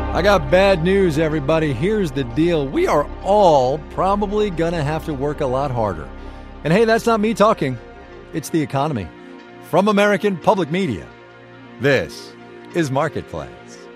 I got bad news, everybody. Here's the deal. We are all probably going to have to work a lot harder. And hey, that's not me talking. It's the economy. From American Public Media, this is Marketplace.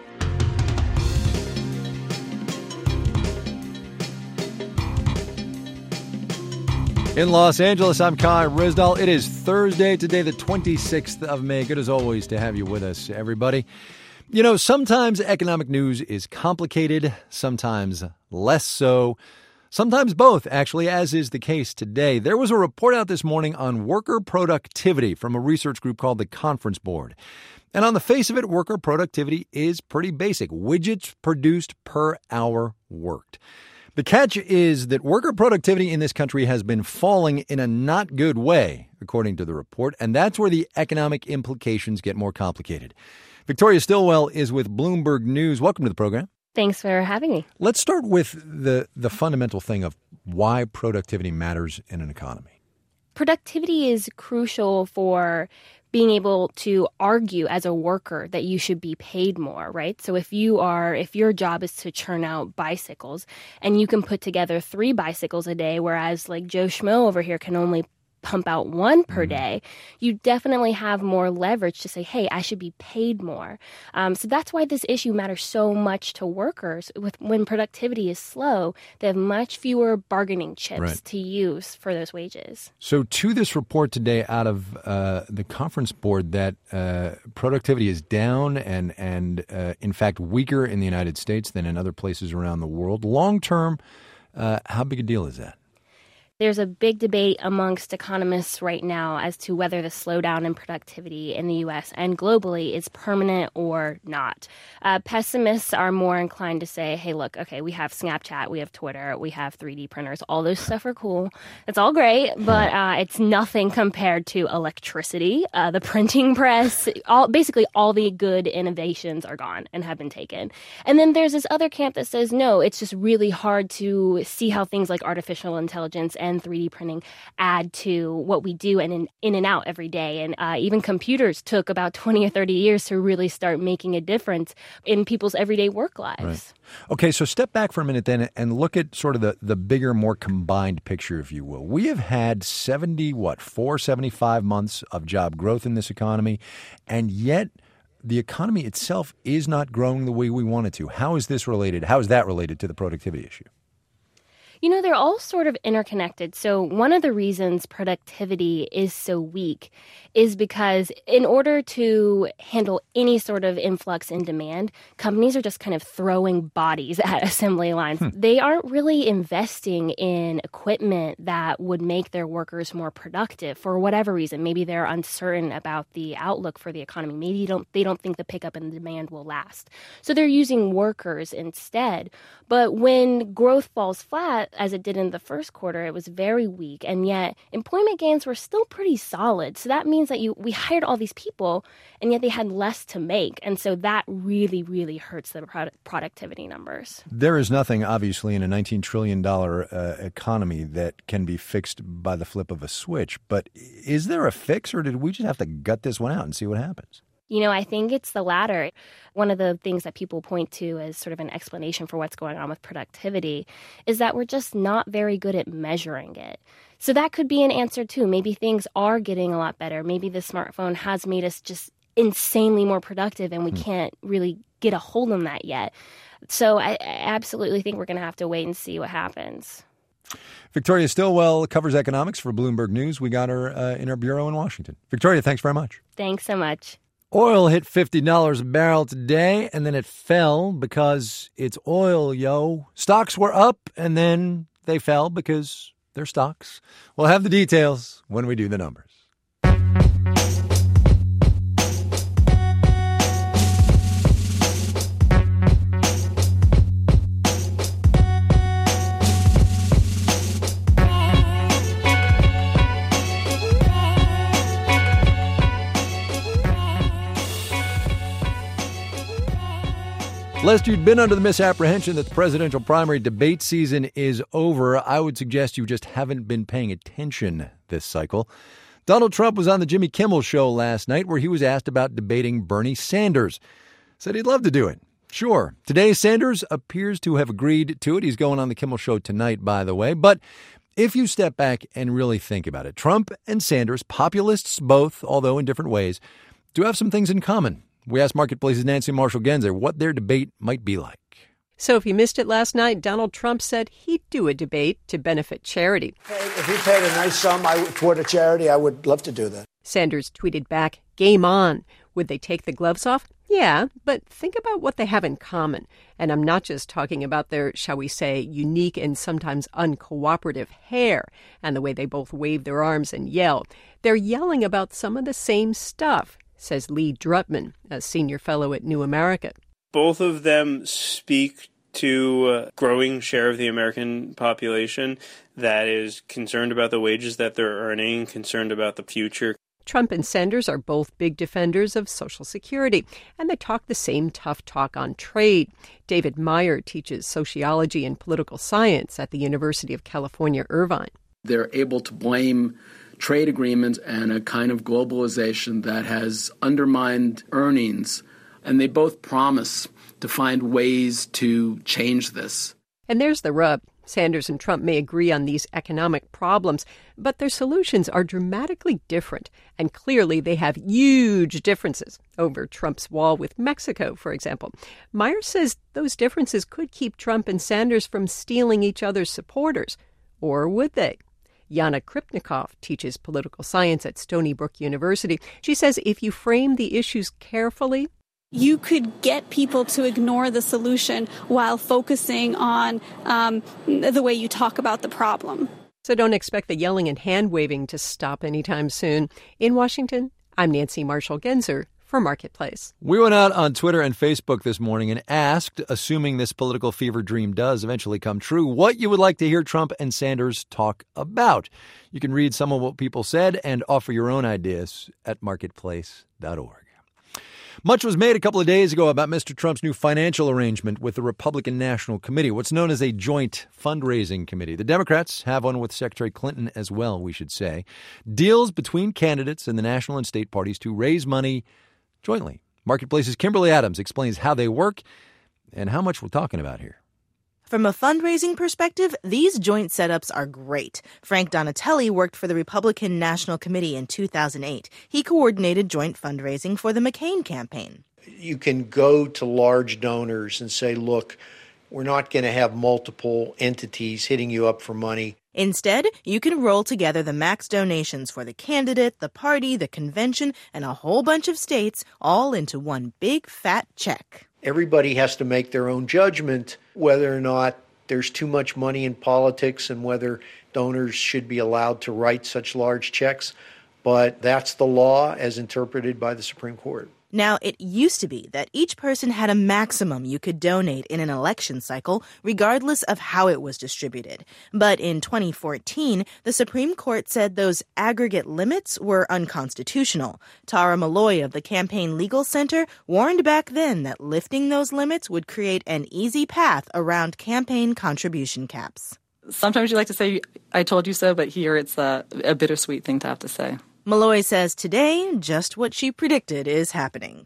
In Los Angeles, I'm Kai Ryssdal. It is Thursday today, the 26th of May. Good as always to have you with us, everybody. You know, sometimes economic news is complicated, sometimes less so, sometimes both, actually, as is the case today. There was a report out this morning on worker productivity from a research group called the Conference Board. And on the face of it, worker productivity is pretty basic. Widgets produced per hour worked. The catch is that worker productivity in this country has been falling in a not good way, according to the report, and that's where the economic implications get more complicated. Victoria Stilwell is with Bloomberg News. Welcome to the program. Thanks for having me. Let's start with the fundamental thing of why productivity matters in an economy. Productivity is crucial for being able to argue as a worker that you should be paid more, right? So if your job is to churn out bicycles and you can put together 3 bicycles a day, whereas like Joe Schmo over here can only pump out 1 per day, you definitely have more leverage to say, hey, I should be paid more. So that's why this issue matters so much to workers. When productivity is slow, they have much fewer bargaining chips to use for those wages. So to this report today out of the Conference Board that productivity is down and in fact weaker in the United States than in other places around the world. Long term, how big a deal is that? There's a big debate amongst economists right now as to whether the slowdown in productivity in the U.S. and globally is permanent or not. Pessimists are more inclined to say, hey, look, okay, we have Snapchat, we have Twitter, we have 3D printers. All those stuff are cool. It's all great, but it's nothing compared to electricity, the printing press. Basically, all the good innovations are gone and have been taken. And then there's this other camp that says, no, it's just really hard to see how things like artificial intelligence and 3D printing add to what we do and in and out every day. And even computers took about 20 or 30 years to really start making a difference in people's everyday work lives. Right. Okay, so step back for a minute then and look at sort of the bigger, more combined picture, if you will. We have had 75 months of job growth in this economy, and yet the economy itself is not growing the way we want it to. How is this related? How is that related to the productivity issue? You know, they're all sort of interconnected. So one of the reasons productivity is so weak is because in order to handle any sort of influx in demand, companies are just kind of throwing bodies at assembly lines. They aren't really investing in equipment that would make their workers more productive for whatever reason. Maybe they're uncertain about the outlook for the economy. Maybe they don't think the pickup in demand will last. So they're using workers instead. But when growth falls flat, as it did in the first quarter, it was very weak. And yet employment gains were still pretty solid. So that means that we hired all these people, and yet they had less to make. And so that really, really hurts the productivity numbers. There is nothing, obviously, in a $19 trillion economy that can be fixed by the flip of a switch. But is there a fix, or did we just have to gut this one out and see what happens? You know, I think it's the latter. One of the things that people point to as sort of an explanation for what's going on with productivity is that we're just not very good at measuring it. So that could be an answer, too. Maybe things are getting a lot better. Maybe the smartphone has made us just insanely more productive, and we can't really get a hold on that yet. So I absolutely think we're going to have to wait and see what happens. Victoria Stilwell covers economics for Bloomberg News. We got her in our bureau in Washington. Victoria, thanks very much. Thanks so much. Oil hit $50 a barrel today, and then it fell because it's oil, yo. Stocks were up, and then they fell because they're stocks. We'll have the details when we do the numbers. Lest you'd been under the misapprehension that the presidential primary debate season is over, I would suggest you just haven't been paying attention this cycle. Donald Trump was on the Jimmy Kimmel Show last night where he was asked about debating Bernie Sanders. Said he'd love to do it. Sure. Today, Sanders appears to have agreed to it. He's going on the Kimmel Show tonight, by the way. But if you step back and really think about it, Trump and Sanders, populists both, although in different ways, do have some things in common. We asked Marketplace's Nancy Marshall-Genzer what their debate might be like. So if you missed it last night, Donald Trump said he'd do a debate to benefit charity. If he paid a nice sum toward a charity, I would love to do that. Sanders tweeted back, "Game on." Would they take the gloves off? Yeah, but think about what they have in common. And I'm not just talking about their, shall we say, unique and sometimes uncooperative hair and the way they both wave their arms and yell. They're yelling about some of the same stuff, says Lee Drutman, a senior fellow at New America. Both of them speak to a growing share of the American population that is concerned about the wages that they're earning, concerned about the future. Trump and Sanders are both big defenders of Social Security, and they talk the same tough talk on trade. David Meyer teaches sociology and political science at the University of California, Irvine. They're able to blame trade agreements and a kind of globalization that has undermined earnings, and they both promise to find ways to change this. And there's the rub. Sanders and Trump may agree on these economic problems, but their solutions are dramatically different. And clearly they have huge differences over Trump's wall with Mexico, for example. Meyer says those differences could keep Trump and Sanders from stealing each other's supporters. Or would they? Yana Kripnikov teaches political science at Stony Brook University. She says if you frame the issues carefully, you could get people to ignore the solution while focusing on the way you talk about the problem. So don't expect the yelling and hand-waving to stop anytime soon. In Washington, I'm Nancy Marshall-Genzer for Marketplace. We went out on Twitter and Facebook this morning and asked, assuming this political fever dream does eventually come true, what you would like to hear Trump and Sanders talk about. You can read some of what people said and offer your own ideas at marketplace.org. Much was made a couple of days ago about Mr. Trump's new financial arrangement with the Republican National Committee, what's known as a joint fundraising committee. The Democrats have one with Secretary Clinton as well, we should say. Deals between candidates and the national and state parties to raise money jointly. Marketplace's Kimberly Adams explains how they work and how much we're talking about here. From a fundraising perspective, these joint setups are great. Frank Donatelli worked for the Republican National Committee in 2008. He coordinated joint fundraising for the McCain campaign. You can go to large donors and say, look, we're not going to have multiple entities hitting you up for money. Instead, you can roll together the max donations for the candidate, the party, the convention, and a whole bunch of states all into one big fat check. Everybody has to make their own judgment whether or not there's too much money in politics and whether donors should be allowed to write such large checks. But that's the law as interpreted by the Supreme Court. Now, it used to be that each person had a maximum you could donate in an election cycle, regardless of how it was distributed. But in 2014, the Supreme Court said those aggregate limits were unconstitutional. Tara Malloy of the Campaign Legal Center warned back then that lifting those limits would create an easy path around campaign contribution caps. Sometimes you like to say, I told you so, but here it's a bittersweet thing to have to say. Malloy says today, just what she predicted is happening.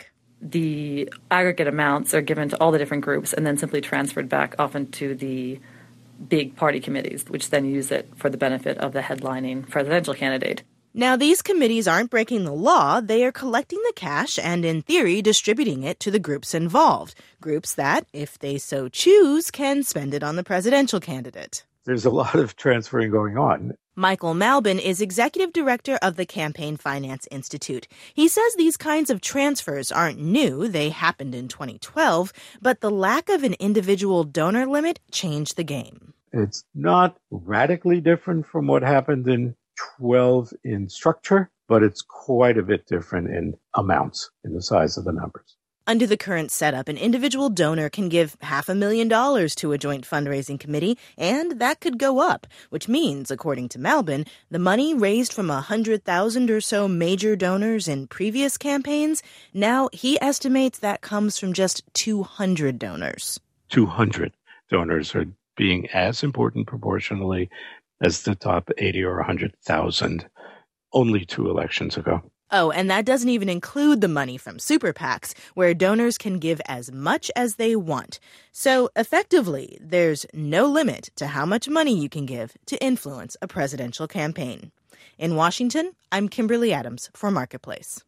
The aggregate amounts are given to all the different groups and then simply transferred back often to the big party committees, which then use it for the benefit of the headlining presidential candidate. Now, these committees aren't breaking the law. They are collecting the cash and, in theory, distributing it to the groups involved. Groups that, if they so choose, can spend it on the presidential candidate. There's a lot of transferring going on. Michael Malbin is executive director of the Campaign Finance Institute. He says these kinds of transfers aren't new. They happened in 2012, but the lack of an individual donor limit changed the game. It's not radically different from what happened in 12 in structure, but it's quite a bit different in amounts, in the size of the numbers. Under the current setup, an individual donor can give $500,000 to a joint fundraising committee, and that could go up, which means, according to Malbin, the money raised from 100,000 or so major donors in previous campaigns, now he estimates that comes from just 200 donors. 200 donors are being as important proportionally as the top 80 or 100,000 only 2 elections ago. Oh, and that doesn't even include the money from super PACs, where donors can give as much as they want. So, effectively, there's no limit to how much money you can give to influence a presidential campaign. In Washington, I'm Kimberly Adams for Marketplace.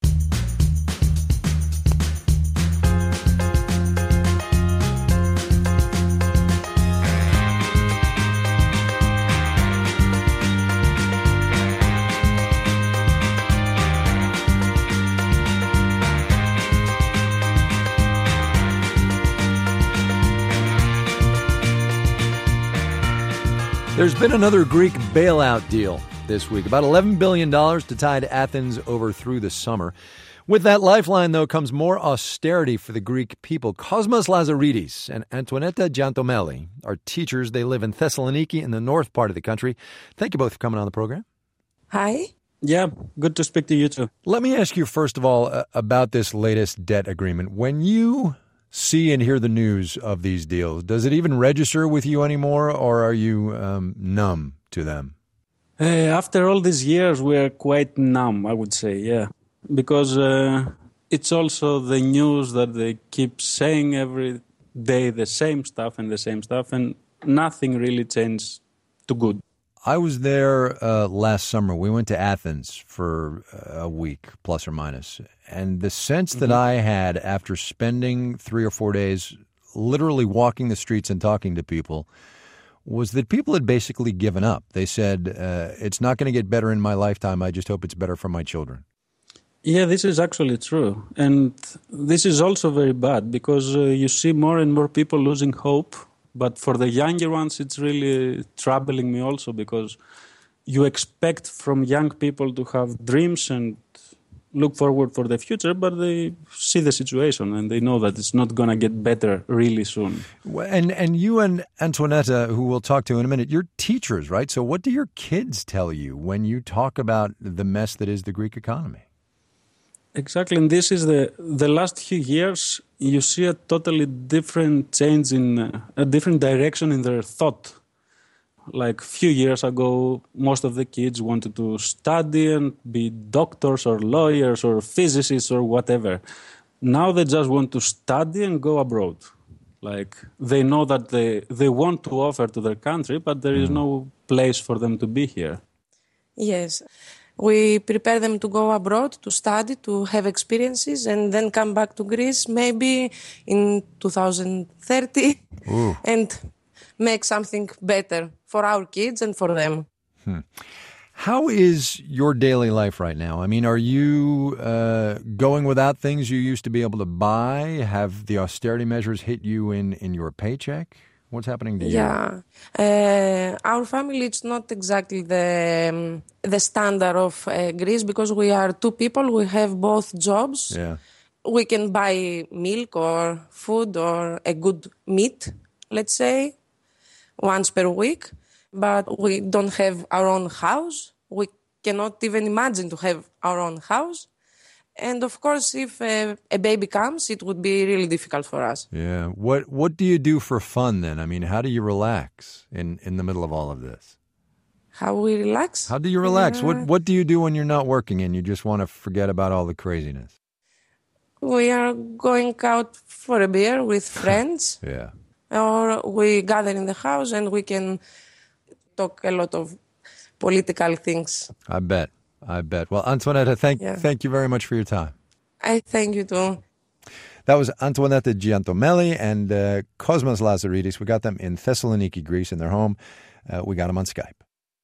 There's been another Greek bailout deal this week, about $11 billion to tide Athens over through the summer. With that lifeline, though, comes more austerity for the Greek people. Cosmas Lazaridis and Antoinetta Giantomeli are teachers. They live in Thessaloniki in the north part of the country. Thank you both for coming on the program. Hi. Yeah, good to speak to you too. Let me ask you, first of all, about this latest debt agreement. When you see and hear the news of these deals, does it even register with you anymore, or are you numb to them? After all these years, we're quite numb, I would say, yeah. Because it's also the news that they keep saying every day the same stuff, and nothing really changed to good. I was there last summer. We went to Athens for a week, plus or minus. And the sense that I had after spending 3 or 4 days literally walking the streets and talking to people was that people had basically given up. They said, it's not going to get better in my lifetime. I just hope it's better for my children. Yeah, this is actually true. And this is also very bad because you see more and more people losing hope. But for the younger ones, it's really troubling me also because you expect from young people to have dreams and look forward for the future, but they see the situation and they know that it's not going to get better really soon. And you and Antoinetta, who we'll talk to in a minute, you're teachers, right? So what do your kids tell you when you talk about the mess that is the Greek economy? Exactly, and this is the last few years, you see a totally different change in a different direction in their thought. Like a few years ago, most of the kids wanted to study and be doctors or lawyers or physicists or whatever. Now they just want to study and go abroad. Like they know that they want to offer to their country, but there is no place for them to be here. Yes. We prepare them to go abroad, to study, to have experiences, and then come back to Greece maybe in 2030 and make something better for our kids and for them. How is your daily life right now? I mean, are you going without things you used to be able to buy? Have the austerity measures hit you in your paycheck? What's happening to you? Yeah. Our family, it's not exactly the standard of Greece because we are two people. We have both jobs. Yeah. We can buy milk or food or a good meat, let's say, once per week. But we don't have our own house. We cannot even imagine to have our own house. And of course, if a baby comes, it would be really difficult for us. Yeah. What do you do for fun then? I mean, how do you relax in the middle of all of this? How we relax? How do you relax? What do you do when you're not working and you just want to forget about all the craziness? We are going out for a beer with friends. Yeah. Or we gather in the house and we can talk a lot of political things. I bet. Well, Antoinetta, thank you very much for your time. I thank you too. That was Antoinetta Giantomeli and Cosmas Lazaridis. We got them in Thessaloniki, Greece, in their home. We got them on Skype.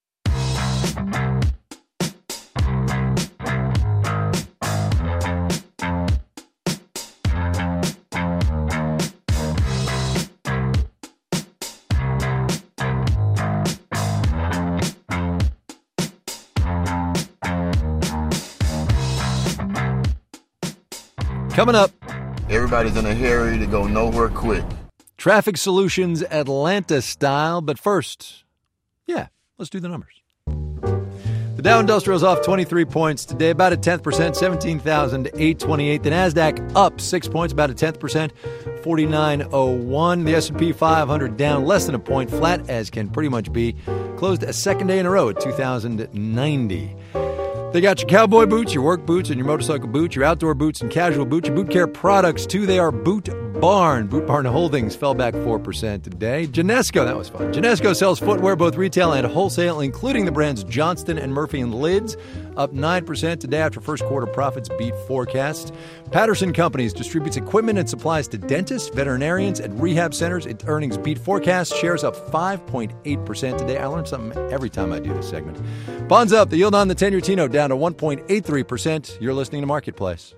Coming up. Everybody's in a hurry to go nowhere quick. Traffic Solutions Atlanta style. But first, let's do the numbers. The Dow Industrial's off 23 points today, about a 10%, 17,828. The NASDAQ up 6 points, about a 10%, 4901. The S&P 500 down less than a point, flat as can pretty much be. Closed a second day in a row at 2,090. They got your cowboy boots, your work boots, and your motorcycle boots, your outdoor boots and casual boots, your boot care products, too. They are Boot Barn. Boot Barn Holdings fell back 4% today. Genesco, that was fun. Genesco sells footwear, both retail and wholesale, including the brands Johnston and Murphy and Lids, up 9% today after first quarter profits beat forecasts. Patterson Companies distributes equipment and supplies to dentists, veterinarians, and rehab centers. Its earnings beat forecasts. Shares up 5.8% today. I learn something every time I do this segment. Bonds up. The yield on the 10-year T-note down to 1.83%. You're listening to Marketplace.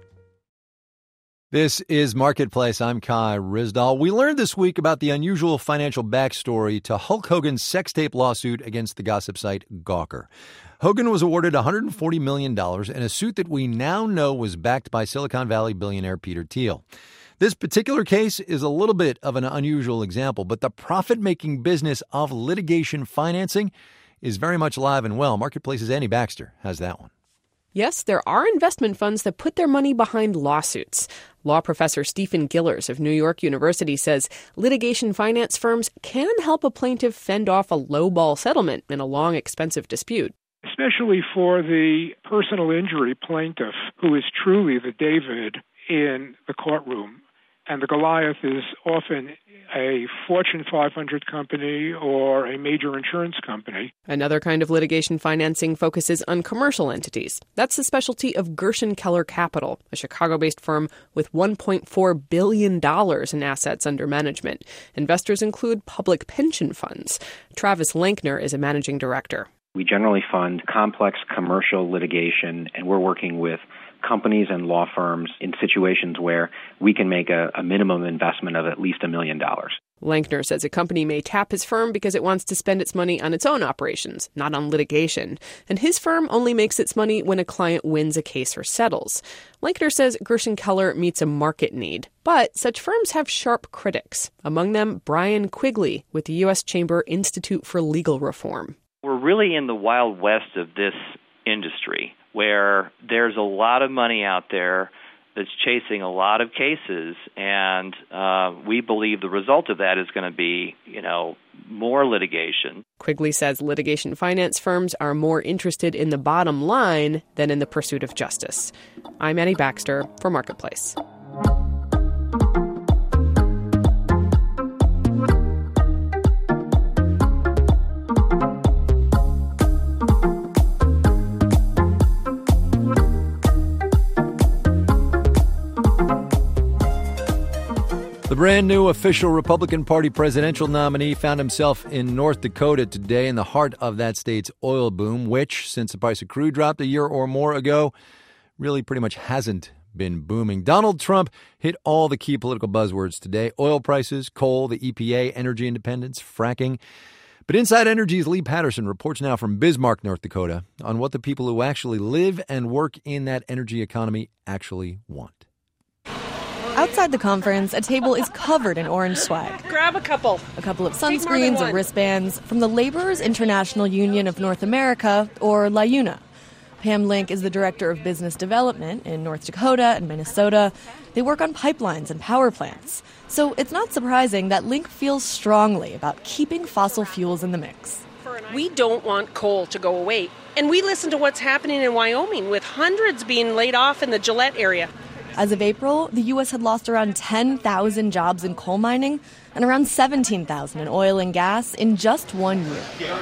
This is Marketplace. I'm Kai Ryssdal. We learned this week about the unusual financial backstory to Hulk Hogan's sex tape lawsuit against the gossip site Gawker. Hogan was awarded $140 million in a suit that we now know was backed by Silicon Valley billionaire Peter Thiel. This particular case is a little bit of an unusual example, but the profit-making business of litigation financing is very much alive and well. Marketplace's Annie Baxter has that one. Yes, there are investment funds that put their money behind lawsuits. Law professor Stephen Gillers of New York University says litigation finance firms can help a plaintiff fend off a lowball settlement in a long, expensive dispute. Especially for the personal injury plaintiff, who is truly the David in the courtroom. And the Goliath is often a Fortune 500 company or a major insurance company. Another kind of litigation financing focuses on commercial entities. That's the specialty of Gershon Keller Capital, a Chicago-based firm with $1.4 billion in assets under management. Investors include public pension funds. Travis Lankner is a managing director. We generally fund complex commercial litigation, and we're working with companies and law firms in situations where we can make a minimum investment of at least $1 million. Lankner says a company may tap his firm because it wants to spend its money on its own operations, not on litigation. And his firm only makes its money when a client wins a case or settles. Lankner says Gershon Keller meets a market need. But such firms have sharp critics, among them Brian Quigley with the U.S. Chamber Institute for Legal Reform. We're really in the wild west of this industry, where there's a lot of money out there that's chasing a lot of cases, and we believe the result of that is going to be, more litigation. Quigley says litigation finance firms are more interested in the bottom line than in the pursuit of justice. I'm Annie Baxter for Marketplace. The brand new official Republican Party presidential nominee found himself in North Dakota today in the heart of that state's oil boom, which, since the price of crude dropped a year or more ago, really pretty much hasn't been booming. Donald Trump hit all the key political buzzwords today: oil prices, coal, the EPA, energy independence, fracking. But Inside Energy's Lee Patterson reports now from Bismarck, North Dakota, on what the people who actually live and work in that energy economy actually want. Outside the conference, a table is covered in orange swag. Grab a couple. A couple of sunscreens and wristbands from the Laborers International Union of North America, or LIUNA. Pam Link is the Director of Business Development in North Dakota and Minnesota. They work on pipelines and power plants. So it's not surprising that Link feels strongly about keeping fossil fuels in the mix. We don't want coal to go away. And we listen to what's happening in Wyoming, with hundreds being laid off in the Gillette area. As of April, the U.S. had lost around 10,000 jobs in coal mining and around 17,000 in oil and gas in just 1 year.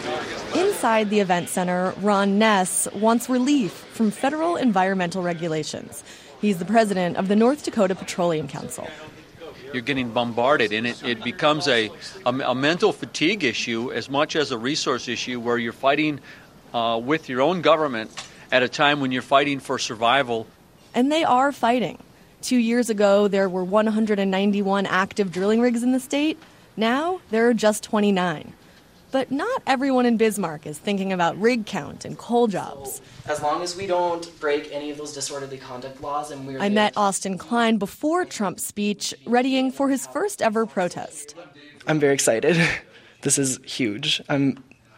Inside the event center, Ron Ness wants relief from federal environmental regulations. He's the president of the North Dakota Petroleum Council. You're getting bombarded, and it becomes a mental fatigue issue as much as a resource issue, where you're fighting with your own government at a time when you're fighting for survival. And they are fighting. 2 years ago, there were 191 active drilling rigs in the state. Now, there are just 29. But not everyone in Bismarck is thinking about rig count and coal jobs. As long as we don't break any of those disorderly conduct laws, and we're... I met Austin Klein before Trump's speech, readying for his first ever protest. I'm very excited. This is huge. I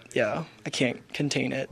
can't contain it.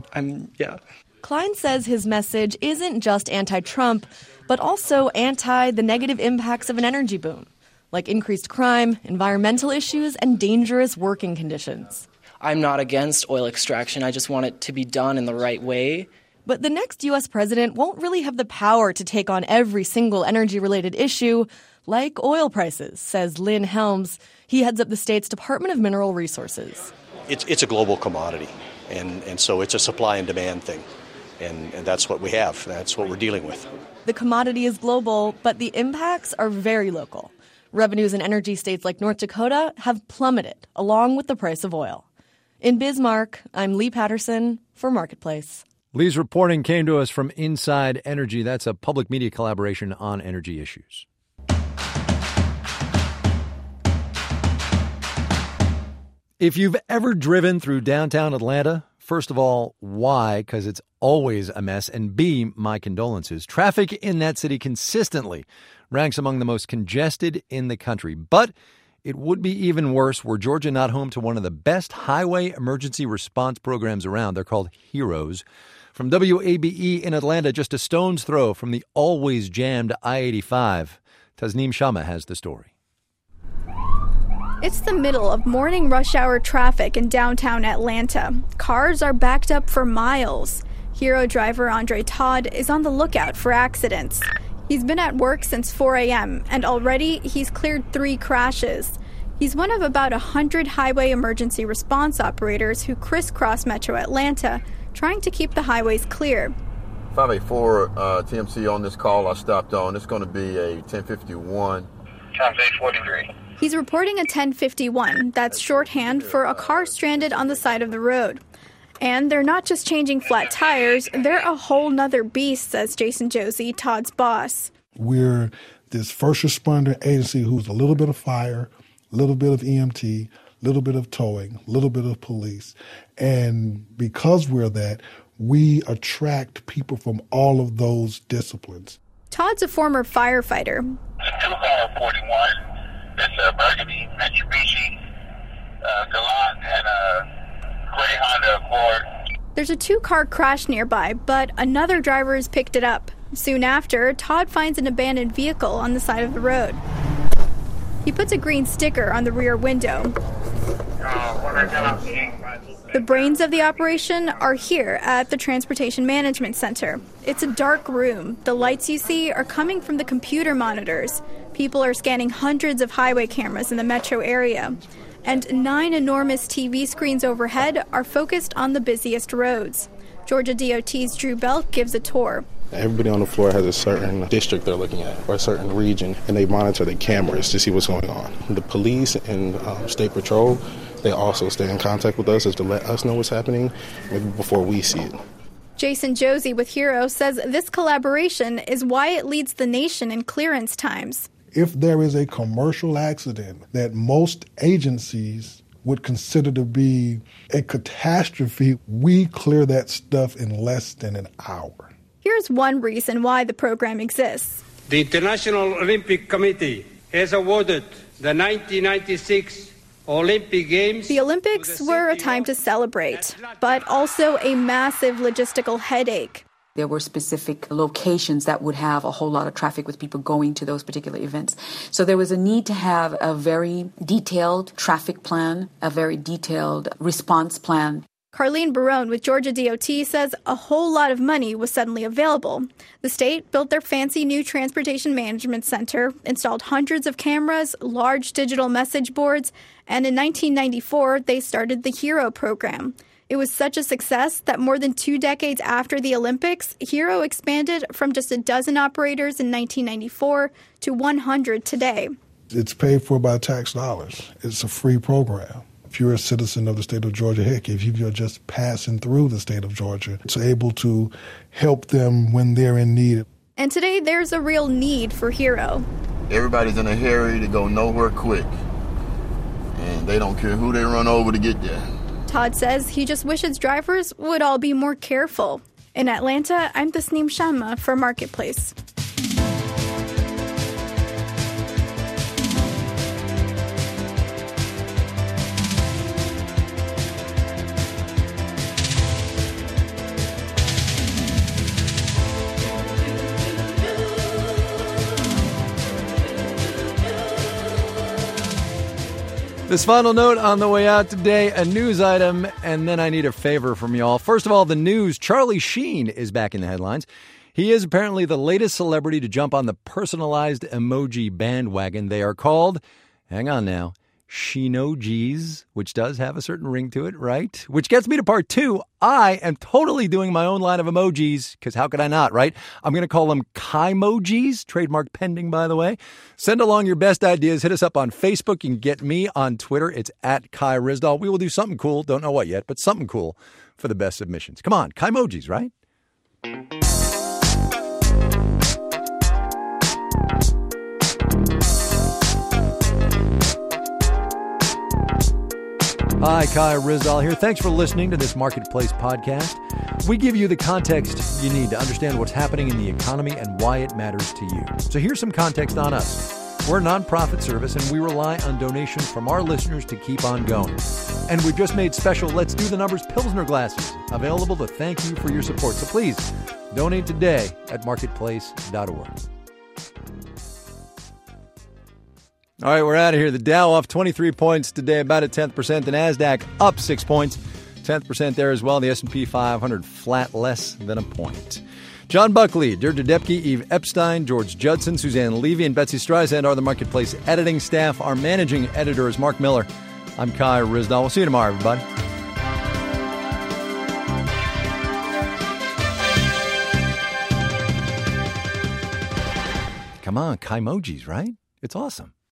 Klein says his message isn't just anti-Trump, but also anti the negative impacts of an energy boom, like increased crime, environmental issues, and dangerous working conditions. I'm not against oil extraction. I just want it to be done in the right way But the next U.S. president won't really have the power to take on every single energy-related issue, like oil prices, says Lynn Helms. He heads up the state's Department of Mineral Resources. It's a global commodity, and so it's a supply and demand thing, and that's what we have. That's what we're dealing with. The commodity is global, but the impacts are very local. Revenues in energy states like North Dakota have plummeted, along with the price of oil. In Bismarck, I'm Lee Patterson for Marketplace. Lee's reporting came to us from Inside Energy. That's a public media collaboration on energy issues. If you've ever driven through downtown Atlanta, first of all, why? Because it's always a mess. And B, my condolences. Traffic in that city consistently ranks among the most congested in the country. But it would be even worse were Georgia not home to one of the best highway emergency response programs around. They're called HEROES. From WABE in Atlanta, just a stone's throw from the always jammed I-85, Tasneem Shamma has the story. It's the middle of morning rush hour traffic in downtown Atlanta. Cars are backed up for miles. HERO driver Andre Todd is on the lookout for accidents. He's been at work since 4 a.m., and already he's cleared 3 crashes. He's one of about 100 highway emergency response operators who crisscross Metro Atlanta, trying to keep the highways clear. 584 TMC on this call I stopped on. It's going to be a 1051. Times 843. He's reporting a 1051. That's shorthand for a car stranded on the side of the road. And they're not just changing flat tires, they're a whole nother beast, says Jason Josie, Todd's boss. We're this first responder agency who's a little bit of fire, a little bit of EMT, a little bit of towing, a little bit of police. And because we're that, we attract people from all of those disciplines. Todd's a former firefighter. 41. It's a Burgundy, Mitsubishi, Galant, and a gray Honda Accord. There's a 2-car crash nearby, but another driver has picked it up. Soon after, Todd finds an abandoned vehicle on the side of the road. He puts a green sticker on the rear window. The brains of the operation are here at the Transportation Management Center. It's a dark room. The lights you see are coming from the computer monitors. People are scanning hundreds of highway cameras in the metro area. And 9 enormous TV screens overhead are focused on the busiest roads. Georgia DOT's Drew Belk gives a tour. Everybody on the floor has a certain district they're looking at or a certain region, and they monitor the cameras to see what's going on. The police and State Patrol, they also stay in contact with us as to let us know what's happening maybe before we see it. Jason Josie with HERO says this collaboration is why it leads the nation in clearance times. If there is a commercial accident that most agencies would consider to be a catastrophe, we clear that stuff in less than an hour. Here's one reason why the program exists. The International Olympic Committee has awarded the 1996 Olympic Games. The Olympics were a time to celebrate, but also a massive logistical headache. There were specific locations that would have a whole lot of traffic with people going to those particular events. So there was a need to have a very detailed traffic plan, a very detailed response plan. Carlene Barone with Georgia DOT says a whole lot of money was suddenly available. The state built their fancy new Transportation Management Center, installed hundreds of cameras, large digital message boards, and in 1994, they started the HERO program. It was such a success that more than 2 decades after the Olympics, HERO expanded from just a dozen operators in 1994 to 100 today. It's paid for by tax dollars. It's a free program. If you're a citizen of the state of Georgia, heck, if you're just passing through the state of Georgia, it's able to help them when they're in need. And today, there's a real need for HERO. Everybody's in a hurry to go nowhere quick, and they don't care who they run over to get there. Todd says he just wishes drivers would all be more careful. In Atlanta, I'm Tasneem Shamma for Marketplace. This final note on the way out today, a news item, and then I need a favor from y'all. First of all, the news. Charlie Sheen is back in the headlines. He is apparently the latest celebrity to jump on the personalized emoji bandwagon. They are called, hang on now, Sheenojis, which does have a certain ring to it, right? Which gets me to part two. I am totally doing my own line of emojis, because how could I not, right? I'm going to call them Kaimojis, trademark pending, by the way. Send along your best ideas. Hit us up on Facebook. You can get me on Twitter. It's at Kai Ryssdal. We will do something cool. Don't know what yet, but something cool for the best submissions. Come on, Kaimojis, right? Hi, Kai Ryssdal here. Thanks for listening to this Marketplace podcast. We give you the context you need to understand what's happening in the economy and why it matters to you. So here's some context on us. We're a nonprofit service, and we rely on donations from our listeners to keep on going. And we've just made special Let's Do the Numbers Pilsner glasses available to thank you for your support. So please, donate today at marketplace.org. All right, we're out of here. The Dow off 23 points today, about a 10%. The NASDAQ up 6 points, 10% there as well. The S&P 500 flat, less than a point. John Buckley, Deirdre Depke, Eve Epstein, George Judson, Suzanne Levy, and Betsy Streisand are the Marketplace editing staff. Our managing editor is Mark Miller. I'm Kai Ryssdal. We'll see you tomorrow, everybody. Come on, Kaimojis, right? It's awesome.